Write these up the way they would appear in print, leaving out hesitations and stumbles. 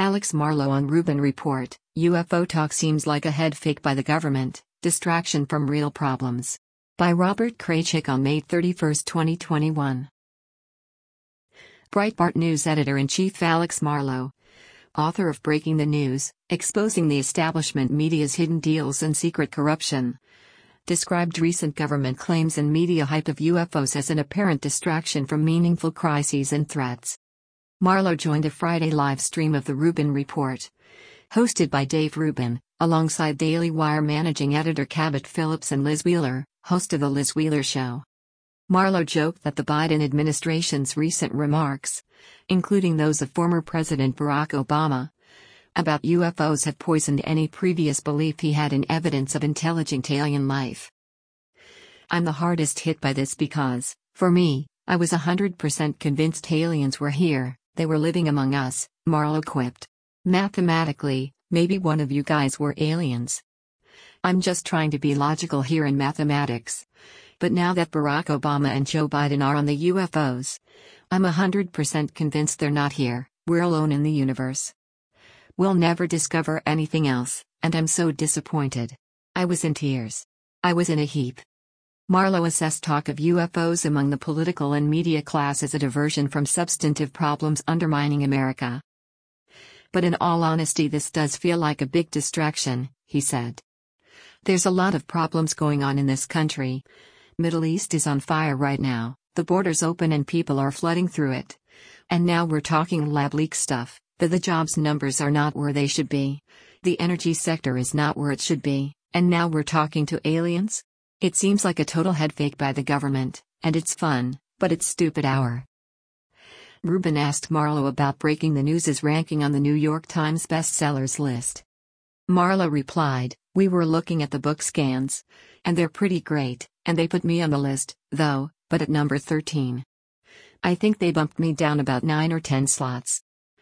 Alex Marlow on Rubin Report, UFO talk seems like a head fake by the government, distraction from real problems. By Robert Kraychik on May 31, 2021. Breitbart News Editor-in-Chief Alex Marlow, author of Breaking the News, Exposing the Establishment Media's Hidden Deals and Secret Corruption, described recent government claims and media hype of UFOs as an apparent distraction from meaningful crises and threats. Marlow joined a Friday live stream of the Rubin Report, hosted by Dave Rubin, alongside Daily Wire managing editor Cabot Phillips and Liz Wheeler, host of The Liz Wheeler Show. Marlow joked that the Biden administration's recent remarks, including those of former President Barack Obama, about UFOs have poisoned any previous belief he had in evidence of intelligent alien life. I'm the hardest hit by this because, for me, I was 100% convinced aliens were here, they were living among us, Marlow quipped. Mathematically, maybe one of you guys were aliens. I'm just trying to be logical here in mathematics. But now that Barack Obama and Joe Biden are on the UFOs, I'm 100% convinced they're not here, we're alone in the universe. We'll never discover anything else, and I'm so disappointed. I was in tears. I was in a heap. Marlow assessed talk of UFOs among the political and media class as a diversion from substantive problems undermining America. But in all honesty, this does feel like a big distraction, he said. There's a lot of problems going on in this country. Middle East is on fire right now, the border's open and people are flooding through it. And now we're talking lab leak stuff. The jobs numbers are not where they should be. The energy sector is not where it should be, and now we're talking to aliens? It seems like a total head fake by the government, and it's fun, but it's stupid hour. Rubin asked Marlow about Breaking the News's ranking on the New York Times bestsellers list. Marlow replied, "We were looking at the book scans, and they're pretty great, and they put me on the list, though, but at number 13. I think they bumped me down about 9 or 10 slots.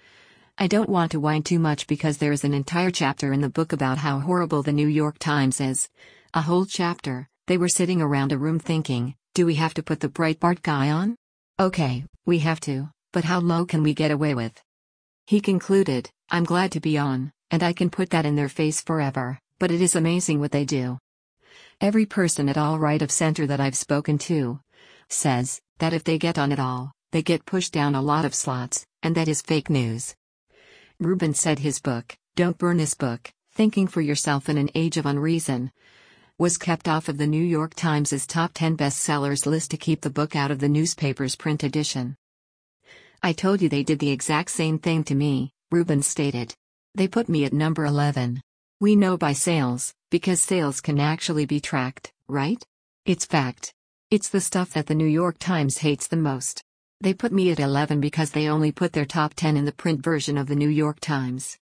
I don't want to whine too much because there is an entire chapter in the book about how horrible the New York Times is. A whole chapter. They were sitting around a room thinking, do we have to put the Breitbart guy on? Okay, we have to, but how low can we get away with?" He concluded, "I'm glad to be on, and I can put that in their face forever, but it is amazing what they do. Every person at all right of center that I've spoken to says that if they get on at all, they get pushed down a lot of slots, and that is fake news." Rubin said his book, Don't Burn This Book, Thinking for Yourself in an Age of Unreason, was kept off of the New York Times' top 10 bestsellers list to keep the book out of the newspaper's print edition. "I told you they did the exact same thing to me," Rubin stated. "They put me at number 11. We know by sales, because sales can actually be tracked, right? It's fact. It's the stuff that the New York Times hates the most. They put me at 11 because they only put their top 10 in the print version of the New York Times.